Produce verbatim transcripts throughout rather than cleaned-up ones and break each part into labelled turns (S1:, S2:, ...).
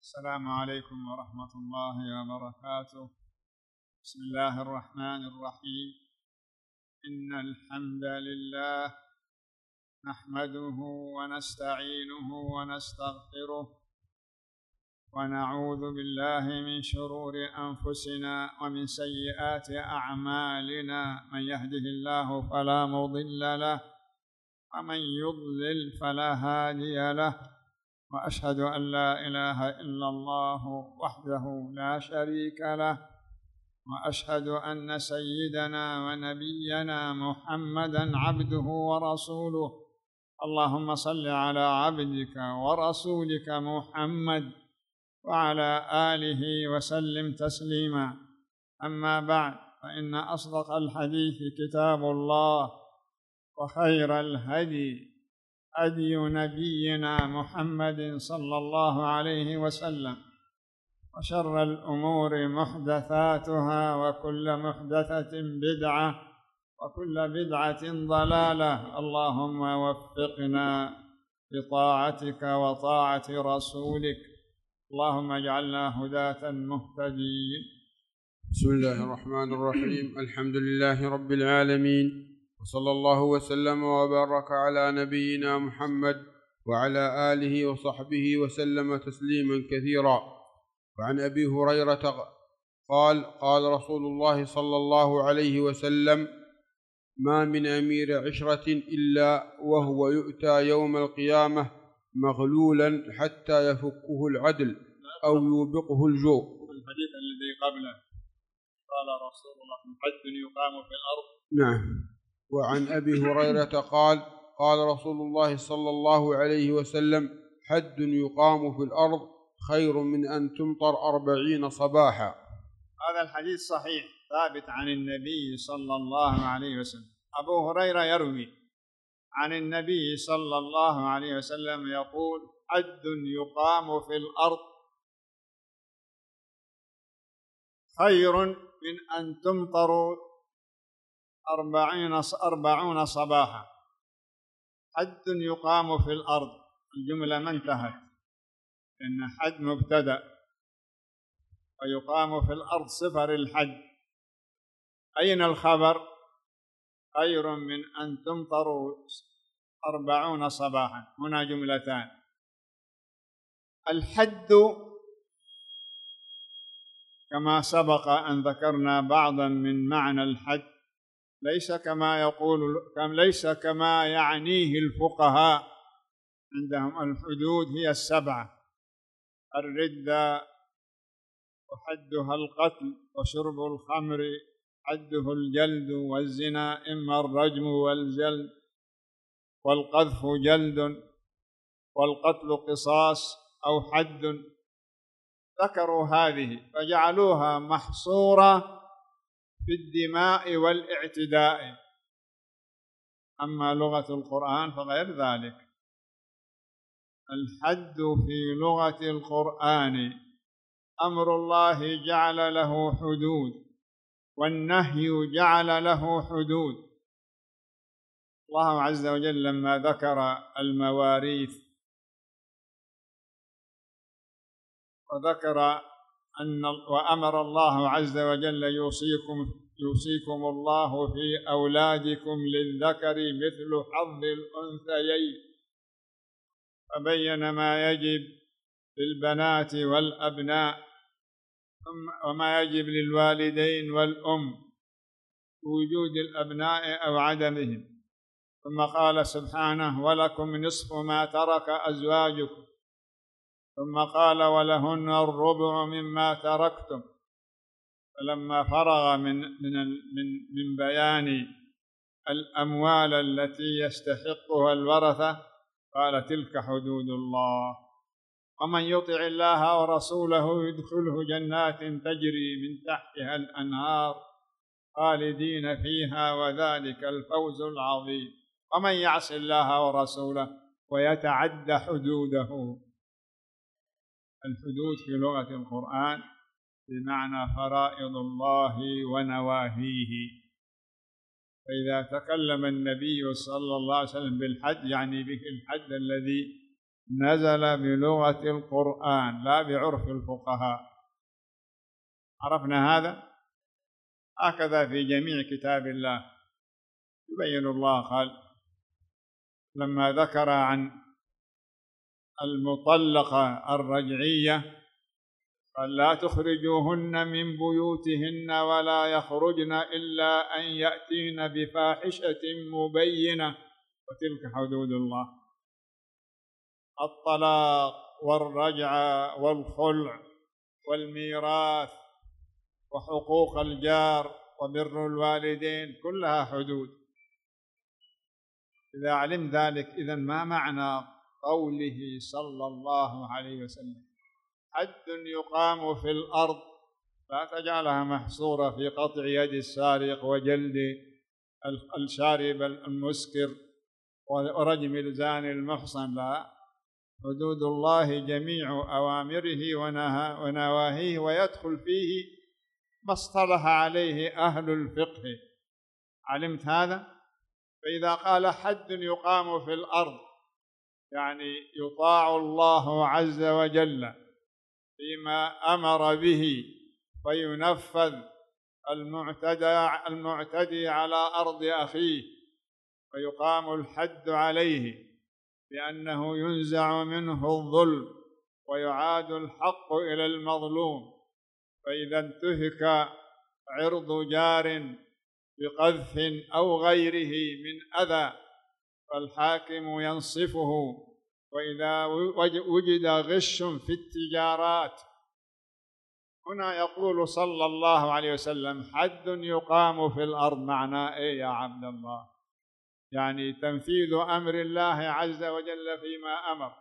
S1: السلام عليكم ورحمة الله وبركاته. بسم الله الرحمن الرحيم. إن الحمد لله نحمده ونستعينه ونستغفره ونعوذ بالله من شرور أنفسنا ومن سيئات أعمالنا، من يهده الله فلا مضل له ومن يضلل فلا هادي له، وأشهد أن لا إله إلا الله وحده لا شريك له، وأشهد أن سيدنا ونبينا محمدًا عبده ورسوله. اللهم صل على عبدك ورسولك محمد وعلى آله وسلم تسليما. أما بعد، فإن أصدق الحديث كتاب الله، وخير الهدي هدي نبينا محمد صلى الله عليه وسلم، وشر الأمور محدثاتها، وكل محدثة بدعة، وكل بدعة ضلالة. اللهم وفقنا لطاعتك وطاعة رسولك، اللهم اجعلنا هداة مهتدين.
S2: بسم الله الرحمن الرحيم. الحمد لله رب العالمين، وصلى الله وسلم وبارك على نبينا محمد وعلى آله وصحبه وسلم تسليما كثيرا. وعن أبي هريرة قال قال رسول الله صلى الله عليه وسلم: ما من أمير عشرة إلا وهو يؤتى يوم القيامة مغلولا حتى يفكه العدل أو يوبقه الجوع.
S1: الحديث الذي قبله قال رسول الله: حد يقام في الأرض.
S2: نعم. وعن أبي هريرة قال قال رسول الله صلى الله عليه وسلم: حد يقام في الأرض خير من أن تمطر أربعين صباحا.
S1: هذا الحديث صحيح ثابت عن النبي صلى الله عليه وسلم. أبو هريرة يروي عن النبي صلى الله عليه وسلم يقول: حد يقام في الأرض خير من أن تمطر أربعين أربعون صباحا. حد يقام في الأرض، الجملة ما انتهت، إن حد مبتدأ، ويقام في الأرض صفر الحد. أين الخبر؟ خير من أن تمطر أربعون صباحا. هنا جملتان. الحد كما سبق أن ذكرنا بعضا من معنى الحد، ليس كما يقول ليس كما يعنيه الفقهاء. عندهم الحدود هي السبعة: الردة وحدها القتل، وشرب الخمر حده الجلد، والزنا إما الرجم والجلد، والقذف جلد، والقتل قصاص أو حد. ذكروا هذه فجعلوها محصورة في الدماء والاعتداء. أما لغة القرآن فغير ذلك. الحد في لغة القرآن أمر الله جعل له حدود، والنهي جعل له حدود. الله عز وجل لما ذكر المواريث وذكر أن وأمر الله عز وجل: يوصيكم يوصيكم الله في أولادكم للذكر مثل حظ الأنثيين، فبين ما يجب للبنات والأبناء وما يجب للوالدين والأم، وجود الأبناء أو عدمهم. ثم قال سبحانه: ولكم نصف ما ترك أزواجكم. ثم قال: ولهن الربع مما تركتم. فلما فرغ من من من من بيان الأموال التي يستحقها الورثة قال: تلك حدود الله، ومن يطع الله ورسوله يدخله جنات تجري من تحتها الأنهار خالدين فيها، وذلك الفوز العظيم. ومن يعص الله ورسوله ويتعد حدوده. الحدود في لغة القرآن بمعنى فرائض الله ونواهيه. فإذا تكلم النبي صلى الله عليه وسلم بالحد يعني به الحد الذي نزل بلغة القرآن لا بعرف الفقهاء. عرفنا هذا؟ هكذا في جميع كتاب الله يبين الله. قال لما ذكر عن المطلقة الرجعية قال لا تخرجوهن من بيوتهن ولا يخرجن إلا أن يأتين بفاحشة مبينة وتلك حدود الله. الطلاق والرجعة والخلع والميراث وحقوق الجار وبر الوالدين كلها حدود. إذا علم ذلك إذن ما معنى قوله صلى الله عليه وسلم حد يقام في الأرض؟ لا تجعلها محصورة في قطع يد السارق وجلد الشارب المسكر ورجم الزاني المحصن، لا، حدود الله جميع أوامره ونواهيه، ويدخل فيه ما اصطلح عليه أهل الفقه. علمت هذا؟ فإذا قال حد يقام في الأرض يعني يطاع الله عز وجل فيما أمر به فينفذ المعتدى المعتدي على أرض أخيه فيقام الحد عليه لأنه ينزع منه الظلم ويعاد الحق إلى المظلوم. فإذا انتهك عرض جار بقذف أو غيره من أذى فالحاكم ينصفه. وإذا وجد غش في التجارات، هنا يقول صلى الله عليه وسلم حد يقام في الأرض. معناه إيه يا عبد الله؟ يعني تنفيذ أمر الله عز وجل فيما أمر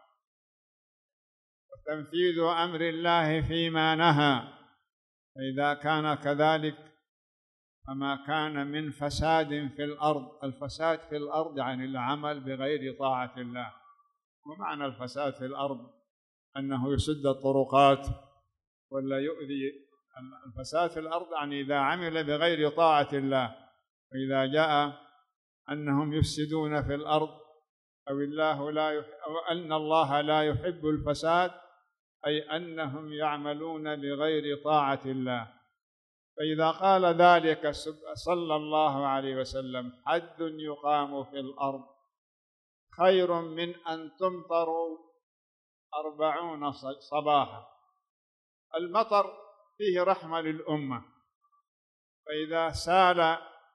S1: وتنفيذ أمر الله فيما نهى. فإذا كان كذلك فما كان من فساد في الأرض. الفساد في الأرض يعني العمل بغير طاعة الله. ومعنى الفساد في الأرض أنه يسد الطرقات ولا يؤذي. الفساد في الأرض يعني إذا عمل بغير طاعة الله. وإذا جاء أنهم يفسدون في الأرض أو الله لا يحب أو أن الله لا يحب الفساد، أي أنهم يعملون بغير طاعة الله. فإذا قال ذلك صلى الله عليه وسلم حد يقام في الأرض خير من أن تمطروا أربعون صباحا. المطر فيه رحمة للأمة، فإذا سال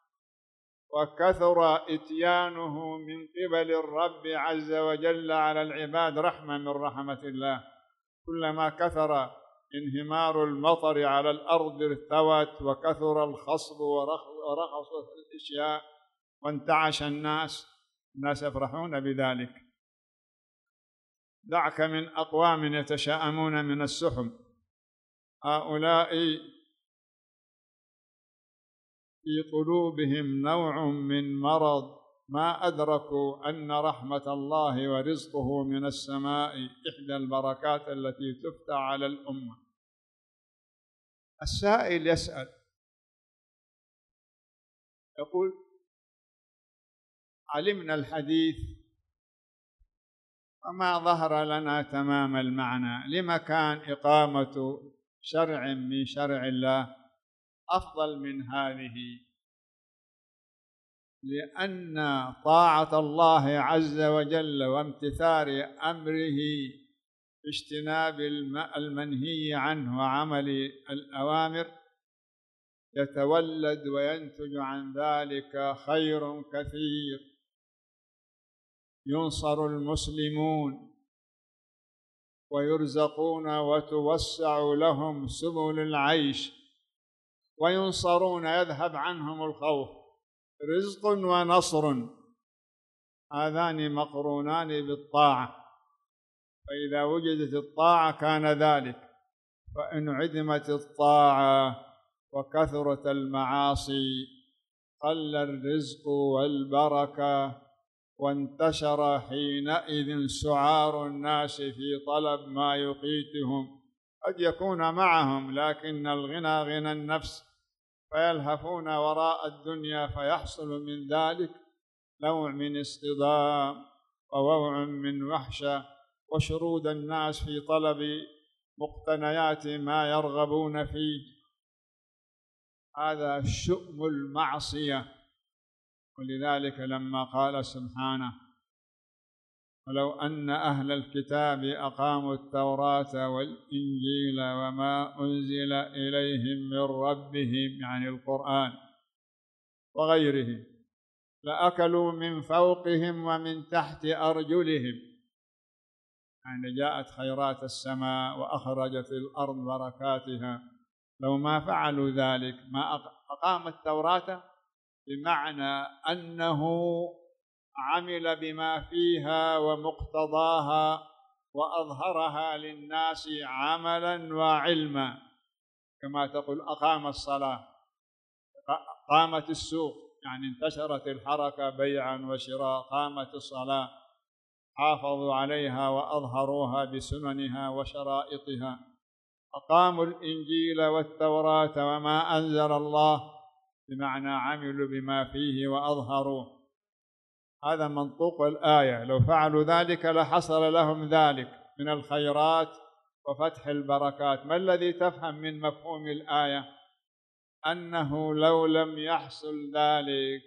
S1: وكثر إتيانه من قبل الرب عز وجل على العباد رحمة من رحمة الله. كلما كثر انهمار المطر على الأرض ارتوت وكثر الخصب ورخصت الأشياء وانتعش الناس الناس يفرحون بذلك. دعك من أقوام يتشاءمون من السحب، هؤلاء في قلوبهم نوع من مرض ما أدركوا أن رحمة الله ورزقه من السماء إحدى البركات التي تفتح على الأمة. السائل يسأل يقول علمنا الحديث وما ظهر لنا تمام المعنى، لما كان إقامة شرع من شرع الله أفضل من هذه؟ لأن طاعة الله عز وجل وامتثال أمره باجتناب المنهي عنه وعمل الأوامر يتولد وينتج عن ذلك خير كثير. ينصر المسلمون ويرزقون وتوسع لهم سبل العيش وينصرون، يذهب عنهم الخوف. رزق ونصر هذان مقرونان بالطاعة، فإذا وجدت الطاعة كان ذلك، فإن عدمت الطاعة وكثرت المعاصي قل الرزق والبركة وانتشر حينئذ سعار الناس في طلب ما يقيتهم. قد يكون معهم لكن الغنى غنى النفس، فيلهفون وراء الدنيا فيحصل من ذلك نوع من اصطدام ووضع من وحشة وشرود الناس في طلب مقتنيات ما يرغبون فيه. هذا شؤم المعصية. ولذلك لما قال سبحانه: ولو أن أهل الكتاب أقاموا التوراة والإنجيل وما أنزل إليهم من ربهم، يعني القرآن وغيره، لأكلوا من فوقهم ومن تحت أرجلهم، يعني جاءت خيرات السماء وأخرجت الأرض بركاتها. لو ما فعلوا ذلك، ما أقام التوراة، بمعنى أنه عمل بما فيها ومقتضاها وأظهرها للناس عملا وعلما، كما تقول أقام الصلاة، قامت السوق، يعني انتشرت الحركة بيعا وشراء، قامت الصلاة، حافظوا عليها وأظهروها بسننها وشرائطها. أقاموا الإنجيل والتوراة وما أنزل الله، بمعنى عملوا بما فيه وأظهروه. هذا منطوق الآية. لو فعلوا ذلك لحصل لهم ذلك من الخيرات وفتح البركات. ما الذي تفهم من مفهوم الآية؟ أنه لو لم يحصل ذلك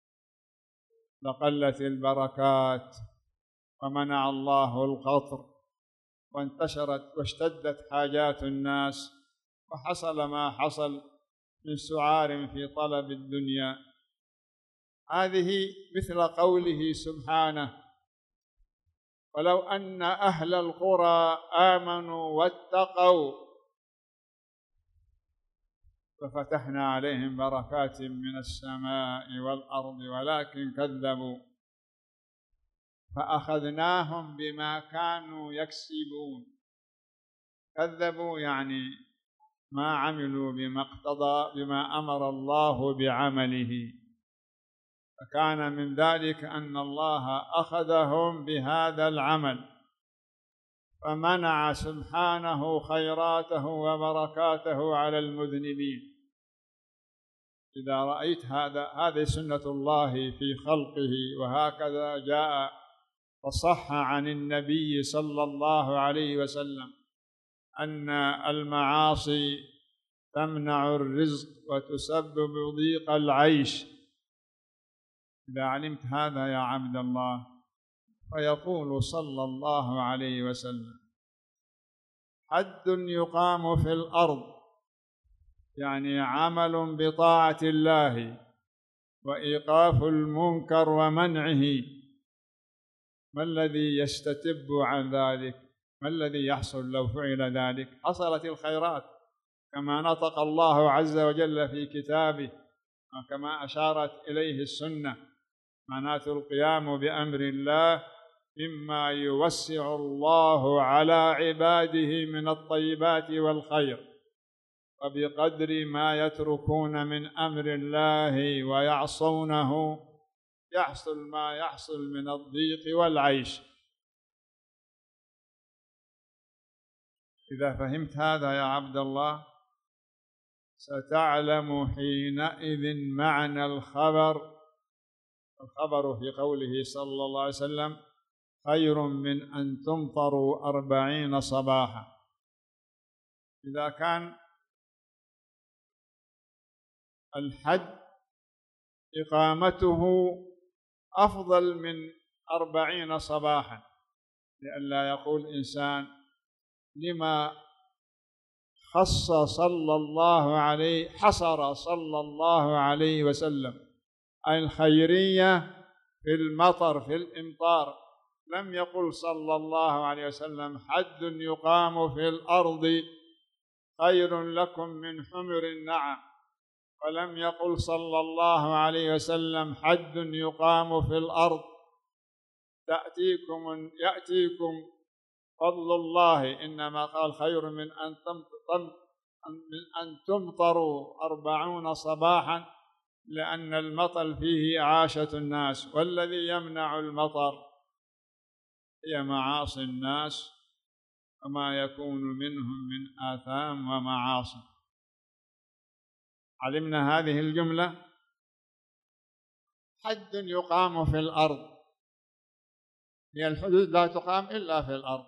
S1: لقلت البركات ومنع الله القطر وانتشرت واشتدت حاجات الناس وحصل ما حصل من سعار في طلب الدنيا. هذه مثل قوله سبحانه: ولو أن أهل القرى آمنوا واتقوا ففتحنا عليهم بركات من السماء والأرض ولكن كذبوا فأخذناهم بما كانوا يكسبون. كذبوا يعني ما عملوا بما اقتضى بما أمر الله بعمله، فكان من ذلك أن الله أخذهم بهذا العمل، فمنع سبحانه خيراته وبركاته على المذنبين. إذا رأيت هذا، هذه سنة الله في خلقه، وهكذا جاء وصح عن النبي صلى الله عليه وسلم أن المعاصي تمنع الرزق وتسبب ضيق العيش. إذا علمت هذا يا عبد الله، فيقول صلى الله عليه وسلم: حد يقام في الأرض، يعني عمل بطاعة الله وإيقاف المنكر ومنعه. ما الذي يستتب عن ذلك؟ ما الذي يحصل لو فعل ذلك؟ حصلت الخيرات كما نطق الله عز وجل في كتابه وكما أشارت إليه السنة. معناته القيام بأمر الله مما يوسع الله على عباده من الطيبات والخير، وبقدر ما يتركون من أمر الله ويعصونه يحصل ما يحصل من الضيق والعيش. إذا فهمت هذا يا عبد الله ستعلم حينئذ معنى الخبر. الخبر في قوله صلى الله عليه وسلم: خير من أن تمطروا أربعين صباحا. إذا كان الحج إقامته أفضل من أربعين صباحا، لئلا يقول إنسان: لما خص صلى الله عليه حصر صلى الله عليه وسلم الخيرية في المطر في الإمطار؟ لم يقل صلى الله عليه وسلم: حد يقام في الأرض خير لكم من حمر النعم، ولم يقل صلى الله عليه وسلم: حد يقام في الأرض تأتيكم يأتيكم فضل الله. إنما قال: خير من أن من أن تمطروا أربعون صباحا، لأن المطر فيه عاشة الناس، والذي يمنع المطر هي معاصي الناس وما يكون منهم من آثام ومعاصي. علمنا هذه الجملة: حد يقام في الأرض، هي الحدود لا تقام إلا في الأرض،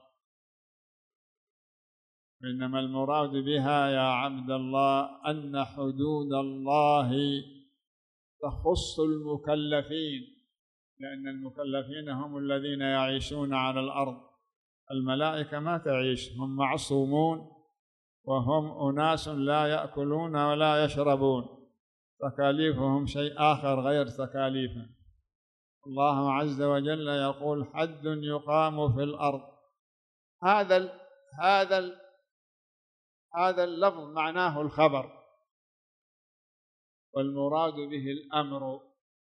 S1: إنما المراد بها يا عبد الله أن حدود الله تخص المكلفين، لأن المكلفين هم الذين يعيشون على الأرض، الملائكة ما تعيش، هم معصومون وهم أناس لا يأكلون ولا يشربون، تكاليفهم شيء آخر غير تكاليفهم. الله عز وجل يقول حد يقام في الأرض. هذا ال هذا ال هذا اللفظ معناه الخبر، والمراد به الأمر.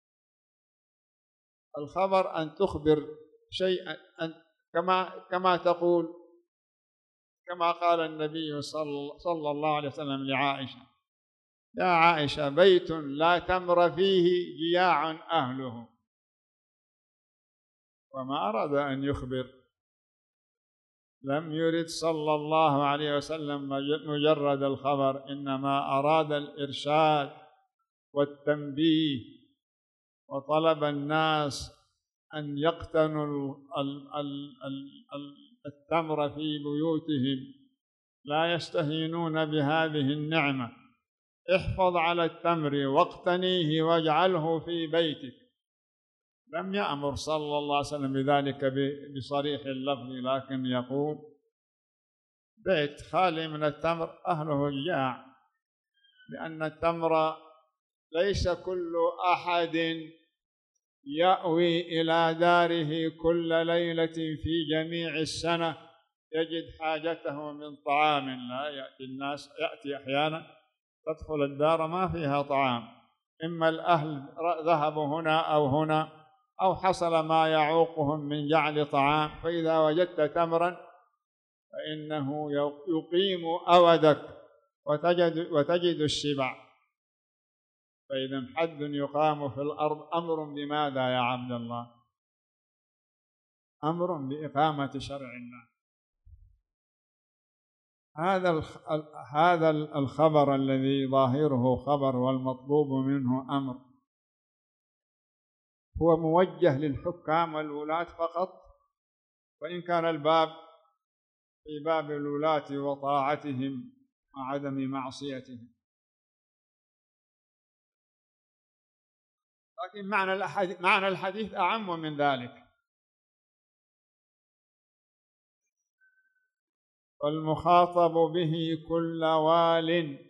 S1: الخبر أن تخبر شيئا، كما كما تقول، كما قال النبي صلى الله عليه وسلم لعائشة: يا عائشة بيت لا تمر فيه جياع أهله. وما أراد أن يخبر، لم يرد صلى الله عليه وسلم مجرد الخبر، إنما أراد الإرشاد والتنبيه، وطلب الناس أن يقتنوا التمر في بيوتهم، لا يستهينون بهذه النعمة. احفظ على التمر واقتنيه واجعله في بيتك. لم يأمر صلى الله عليه وسلم بذلك بصريح اللفظ، لكن يقول بيت خالي من التمر أهله جياع، لأن التمر ليس كل أحد يأوي إلى داره كل ليلة في جميع السنة يجد حاجته من طعام. لا يأتي الناس، يأتي أحيانا تدخل الدار ما فيها طعام، إما الأهل ذهبوا هنا أو هنا، أو حصل ما يعوقهم من جعل طعام، فإذا وجدت تمرا فإنه يقيم أودك وتجد, وتجد الشبع. فإذا حد يقام في الأرض أمر بماذا يا عبد الله؟ أمر بإقامة شرع الله. هذا هذا الخبر الذي ظاهره خبر والمطلوب منه أمر هو موجه للحكام والولاة فقط، وإن كان الباب في باب الولاة وطاعتهم وعدم معصيتهم، لكن معنى الحديث, معنى الحديث أعم من ذلك. والمخاطب به كل وال،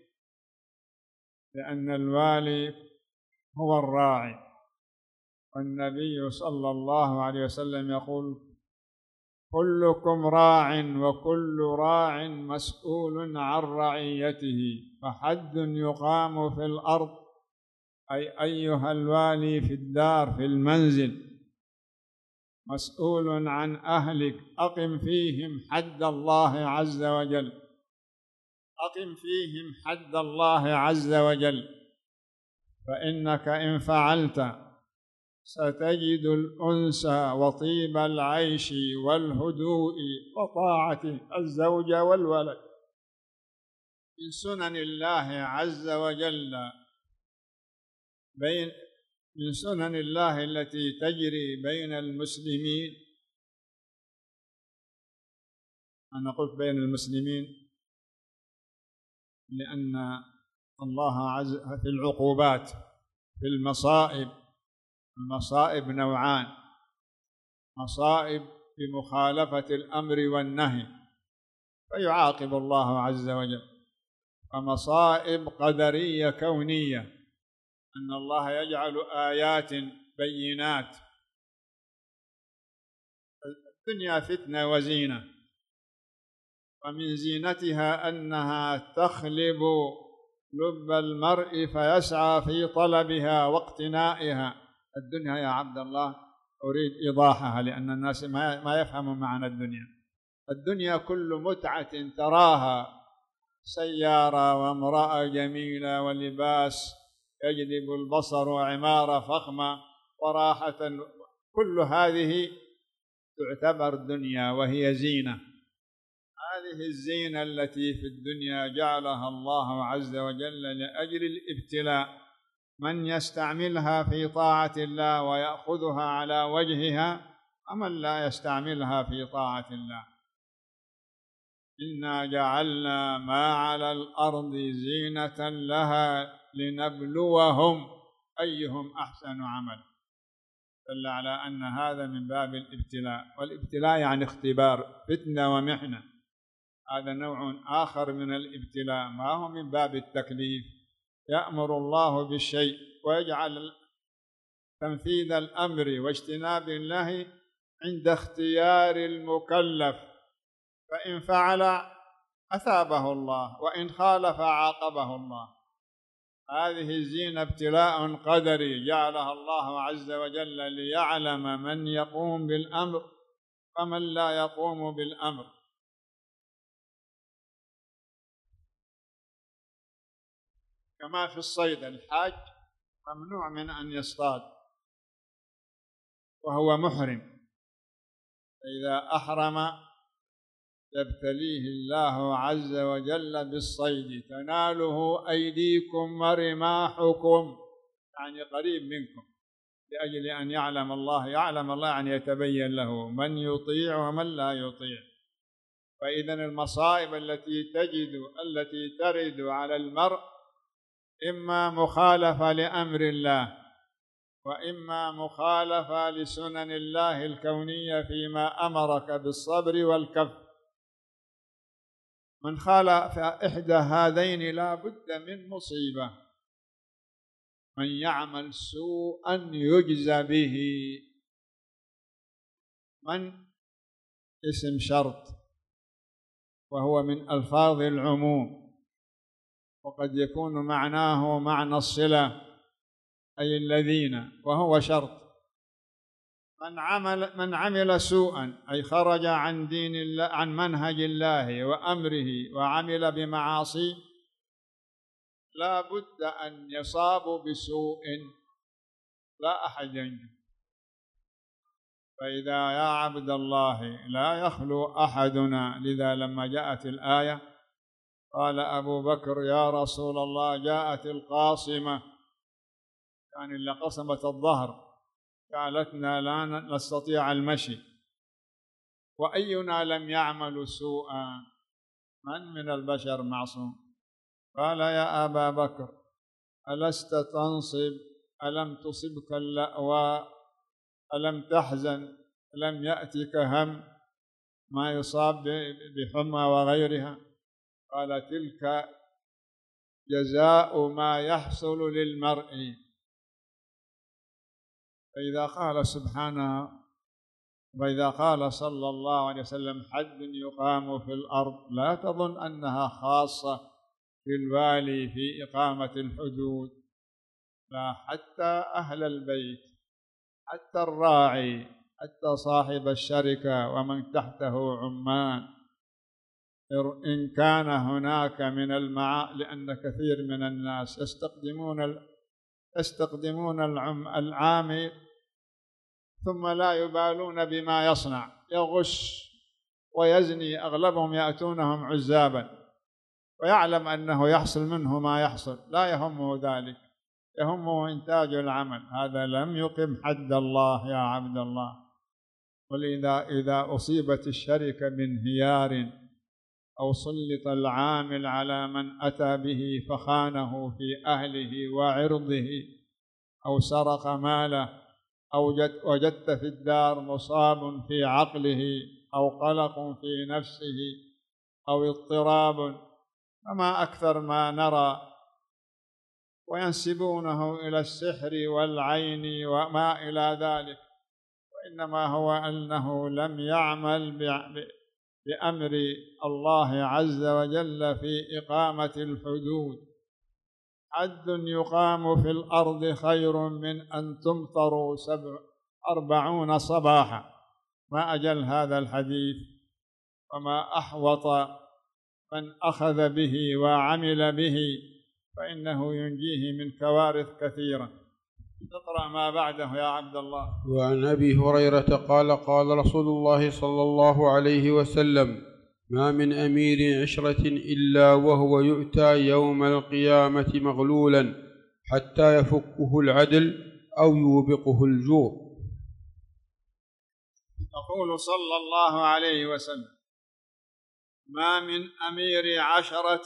S1: لأن الوالي هو الراعي، والنبي صلى الله عليه وسلم يقول: كلكم راع وكل راع مسؤول عن رعيته. فحد يقام في الأرض أي أيها الوالي في الدار في المنزل مسؤول عن أهلك، أقم فيهم حد الله عز وجل، أقم فيهم حد الله عز وجل، فإنك إن فعلت ستجد الأنس وطيب العيش والهدوء وطاعة الزوج والولد. من سنن الله عز وجل بين من سنن الله التي تجري بين المسلمين، أنا قلت بين المسلمين لأن الله عز في العقوبات في المصائب، المصائب نوعان: مصائب بمخالفة الأمر والنهي فيعاقب الله عز وجل، ومصائب قدرية كونية أن الله يجعل آيات بينات. الدنيا فتنة وزينة، ومن زينتها أنها تخلب لب المرء فيسعى في طلبها واقتنائها. الدنيا يا عبد الله أريد إيضاحها لأن الناس ما يفهمون معنى الدنيا. الدنيا كل متعة تراها، سيارة وامرأة جميلة ولباس يجذب البصر وعمارة فخمة وراحة، كل هذه تعتبر دنيا وهي زينة. هذه الزينة التي في الدنيا جعلها الله عز وجل لأجل الابتلاء. من يستعملها في طاعة الله ويأخذها على وجهها ومن لا يستعملها في طاعة الله. إنا جعلنا ما على الأرض زينة لها لنبلوهم أيهم أحسن عمل. دل على أن هذا من باب الابتلاء، والابتلاء يعني اختبار، فتنة ومحنة. هذا نوع آخر من الابتلاء، ما هو من باب التكليف. يأمر الله بالشيء ويجعل تنفيذ الأمر واجتناب النهي عند اختيار المكلف، فإن فعل أثابه الله وإن خالف عاقبه الله. هذه الزينة ابتلاء قدري جعلها الله عز وجل ليعلم من يقوم بالأمر ومن لا يقوم بالأمر. كما في الصيد، الحاج ممنوع من أن يصطاد وهو محرم، فإذا أحرم يبتليه الله عز وجل بالصيد، تناله أيديكم ورماحكم، يعني قريب منكم، لأجل أن يعلم الله يعلم الله أن يتبين له من يطيع ومن لا يطيع. فإذا المصائب التي تجد التي ترد على المرء إما مخالفة لأمر الله وإما مخالفة لسنن الله الكونية فيما أمرك بالصبر والكف. من خالف إحدى هذين لا بد من مصيبة. من يعمل سوءا يجزى به. من اسم شرط وهو من ألفاظ العموم، وقد يكون معناه معنى الصلة أي الذين، وهو شرط. من عمل من عمل سوءا أي خرج عن دين الله عن منهج الله وأمره وعمل بمعاصي، لا بد أن يصاب بسوء، لا أحد ينجو. فإذا يا عبد الله لا يخلو أحدنا، لذا لما جاءت الآية قال أبو بكر يا رسول الله جاءت القاصمة، يعني اللي قصمت الظهر، جعلتنا لا نستطيع المشي، وأينا لم يعمل سوءا؟ من من البشر معصوم؟ قال يا أبا بكر ألست تنصب؟ ألم تصبك اللأواء؟ ألم تحزن؟ ألم يأتك هم ما يصاب بحمى وغيرها؟ قال تلك جزاء ما يحصل للمرء. فإذا قال سبحانه وإذا قال صلى الله عليه وسلم حد يقام في الأرض، لا تظن أنها خاصة بالوالي في إقامة الحدود، لا، حتى أهل البيت، حتى الراعي، حتى صاحب الشركة ومن تحته عمان، إن كان هناك من المعا، لأن كثير من الناس يستقدمون يستقدمون العامل ثم لا يبالون بما يصنع، يغش ويزني، أغلبهم يأتونهم عزابا ويعلم أنه يحصل منه ما يحصل، لا يهمه ذلك، يهمه إنتاج العمل. هذا لم يقم حد الله يا عبد الله. ولذا إذا أصيبت الشركة بانهيار أو سلط العامل على من أتى به فخانه في أهله وعرضه أو سرق ماله أو وجدت في الدار مصاب في عقله أو قلق في نفسه أو اضطراب، فما أكثر ما نرى، وينسبونه إلى السحر والعين وما إلى ذلك، وإنما هو أنه لم يعمل بأمر الله عز وجل في إقامة الحدود. حد يقام في الأرض خير من أن تمطروا سبع أربعون صباحا. ما أجل هذا الحديث وما أحوط من أخذ به وعمل به، فإنه ينجيه من كوارث كثيرة. اقرأ ما بعده يا عبد الله.
S2: وعن أبي هريرة قال قال رسول الله صلى الله عليه وسلم ما من أمير عشرة إلا وهو يؤتى يوم القيامة مغلولا حتى يفكه العدل أو يوبقه الجور.
S1: يقول صلى الله عليه وسلم: ما من أمير عشرة،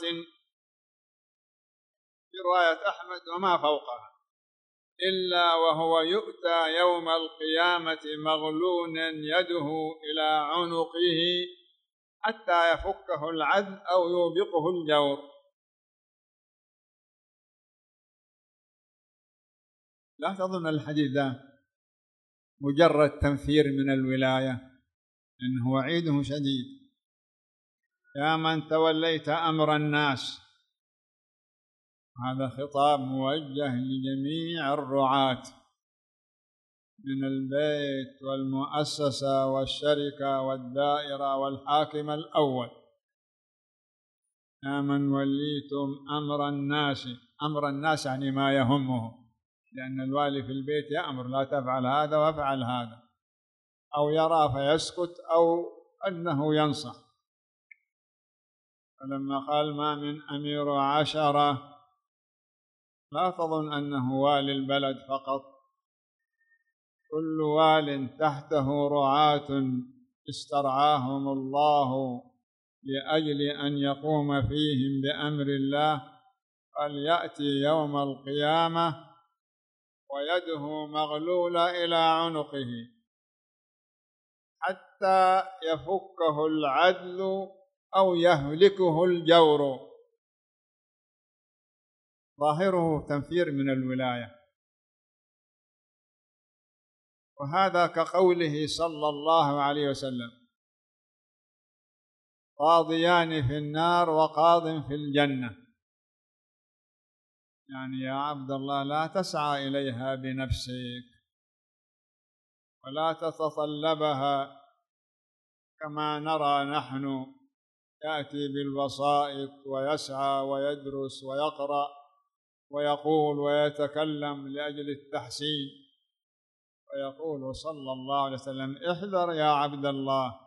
S1: في رواية أحمد وما فوقها، إلا وهو يؤتى يوم القيامة مغلولا يده إلى عنقه حتى يفكه العدل أو يوبقه الجور. لا تظن الحديث ذا مجرد تنفير من الولاية، إنه وعيده شديد. يا من توليت أمر الناس، هذا خطاب موجه لجميع الرعاة من البيت والمؤسسة والشركة والدائرة والحاكم الأول. يا من وليتم أمر الناس، أمر الناس يعني ما يهمه، لأن الوالي في البيت يأمر لا تفعل هذا وافعل هذا، أو يرى فيسكت، أو أنه ينصح. فلما قال ما من أمير عشرة، لا تظن أنه والي البلد فقط، كل وال تحته رعاة استرعاهم الله لأجل أن يقوم فيهم بأمر الله، فليأتي يوم القيامة ويده مغلولة إلى عنقه حتى يفكه العدل أو يهلكه الجور. ظاهره تنفير من الولاية، وهذا كقوله صلى الله عليه وسلم: قاضيان في النار وقاض في الجنة. يعني يا عبد الله لا تسعى إليها بنفسك ولا تتطلبها كما نرى نحن، يأتي بالبسائط ويسعى ويدرس ويقرأ ويقول ويتكلم لأجل التحسين. ويقول صلى الله عليه وسلم: احذر يا عبد الله،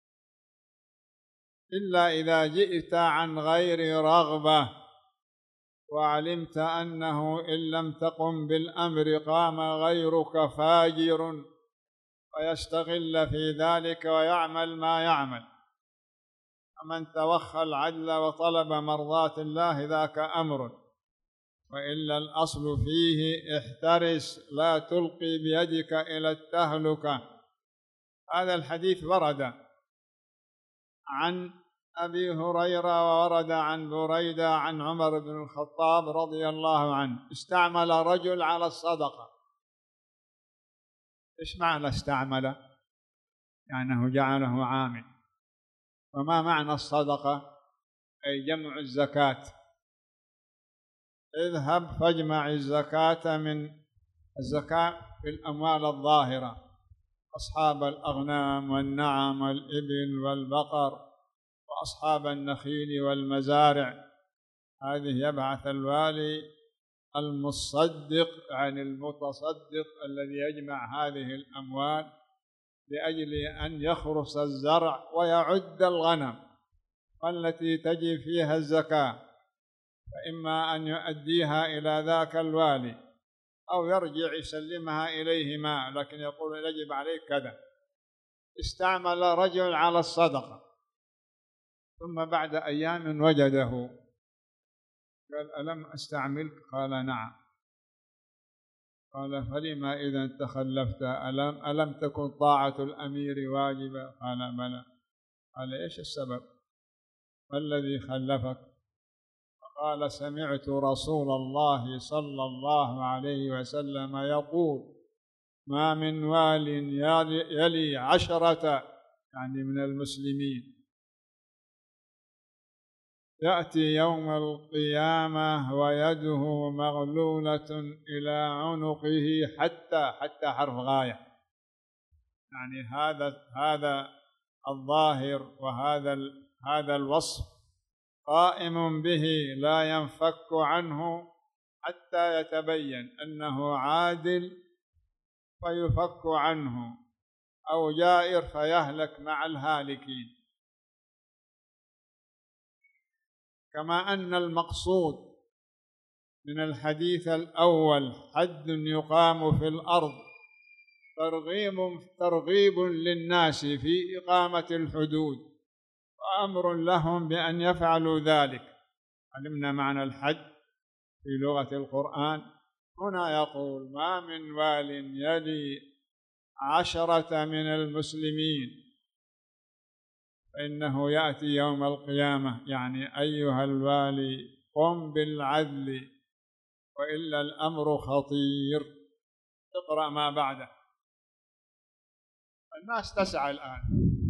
S1: إلا إذا جئت عن غير رغبة وعلمت أنه إن لم تقم بالأمر قام غيرك فاجر ويستغل في ذلك ويعمل ما يعمل. فمن توخى العدل وطلب مرضاة الله ذاك أمر، وإلا الأصل فيه احترس لا تلقي بيدك إلى التهلكة. هذا الحديث ورد عن أبي هريرة وورد عن بريدة عن عمر بن الخطاب رضي الله عنه: استعمل رجل على الصدقة. إيش معنى استعمل؟ يعني أنه جعله عامل. وما معنى الصدقة؟ أي جمع الزكاة. اذهب فاجمع الزكاة من الزكاة في الأموال الظاهرة، أصحاب الأغنام والنعم والإبل والبقر وأصحاب النخيل والمزارع. هذه يبعث الوالي المصدق عن المتصدق الذي يجمع هذه الأموال لأجل أن يخرس الزرع ويعد الغنم التي تجي فيها الزكاة، فإما أن يؤديها إلى ذاك الوالي أو يرجع يسلمها إليهما، لكن يقول يجب عليك كذا. استعمل رجل على الصدقة، ثم بعد أيام وجده قال: ألم أستعملك؟ قال: نعم. قال: فلما إذا تخلفت؟ ألم, ألم تكن طاعة الأمير واجبة؟ قال: بلى. قال: إيش السبب؟ ما الذي خلفك؟ قال: سمعت رسول الله صلى الله عليه وسلم يقول: ما من وال يلي عشرة، يعني من المسلمين، يأتي يوم القيامة ويده مغلولة إلى عنقه حتى حتى حرف غاية، يعني هذا هذا الظاهر وهذا هذا الوصف قائم به لا ينفك عنه حتى يتبين أنه عادل فيفك عنه، أو جائر فيهلك مع الهالكين. كما أن المقصود من الحديث الأول حد يقام في الأرض ترغيب ترغيب للناس في إقامة الحدود وأمر لهم بأن يفعلوا ذلك. علمنا معنى الحد في لغة القرآن. هنا يقول: ما من وال يلي عشرة من المسلمين فإنه يأتي يوم القيامة، يعني أيها الوالي قم بالعدل وإلا الأمر خطير. اقرأ ما بعده. الناس تسعى الآن،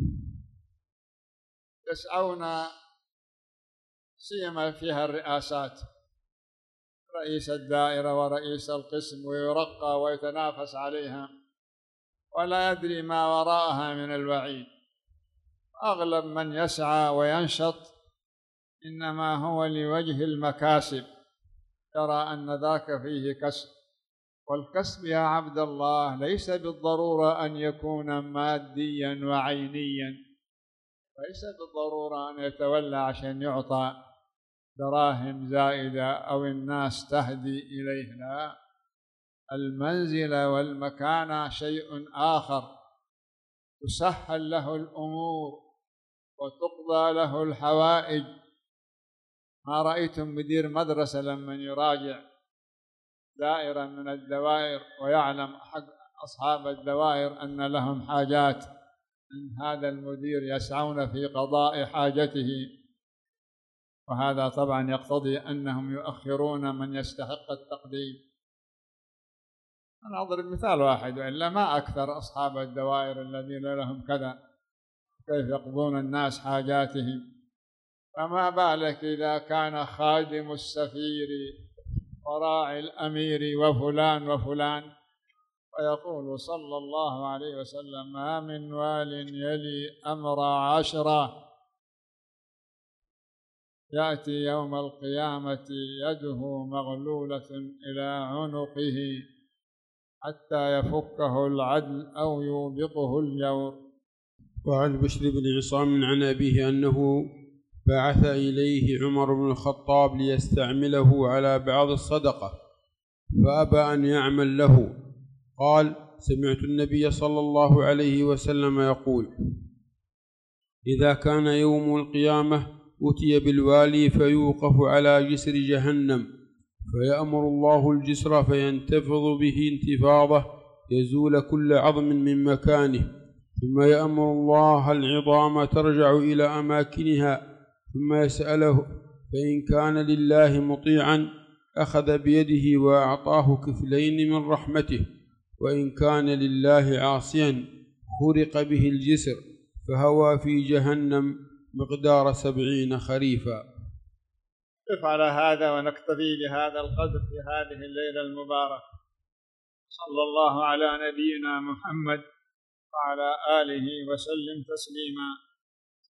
S1: يسعون سيما فيها الرئاسات، رئيس الدائرة ورئيس القسم، ويرقى ويتنافس عليها ولا يدري ما وراءها من الوعيد. أغلب من يسعى وينشط إنما هو لوجه المكاسب، يرى أن ذاك فيه كسب. والكسب يا عبد الله ليس بالضرورة أن يكون ماديا وعينيا، ليس بالضرورة أن يتولى عشان يعطى دراهم زائدة أو الناس تهدي إليه، لا، المنزلة والمكانة شيء آخر، تسهل له الأمور وتقضى له الحوائج. ما رأيتم مدير مدرسة لما يراجع دائرة من الدوائر ويعلم حق أصحاب الدوائر أن لهم حاجات من هذا المدير، يسعون في قضاء حاجته، وهذا طبعا يقتضي أنهم يؤخرون من يستحق التقديم. أنا أضرب مثال واحد وإلا ما أكثر أصحاب الدوائر الذين لهم كذا كيف يقضون الناس حاجاتهم، فما بالك إذا كان خادم السفير وراعي الأمير وفلان وفلان. ويقول صلى الله عليه وسلم: ما من وال يلي أمر عشرة يأتي يوم القيامة يده مغلولة إلى عنقه حتى يفكه العدل أو يوبقه الجور.
S2: وعن بشر بن عصام عن أبيه أنه بعث إليه عمر بن الخطاب ليستعمله على بعض الصدقة فأبى أن يعمل له. قال: سمعت النبي صلى الله عليه وسلم يقول: إذا كان يوم القيامة أتي بالوالي فيوقف على جسر جهنم فيأمر الله الجسر فينتفض به انتفاضة يزول كل عظم من مكانه، ثم يأمر الله العظام ترجع إلى أماكنها، ثم يسأله فإن كان لله مطيعا أخذ بيده وأعطاه كفلين من رحمته، وإن كان لله عاصيا خرق به الجسر فهوى في جهنم مقدار سبعين خريفا.
S1: نقف على هذا ونكتفي بهذا القدر في هذه الليلة المباركة. صلى الله على نبينا محمد وعلى آله وسلم تسليما.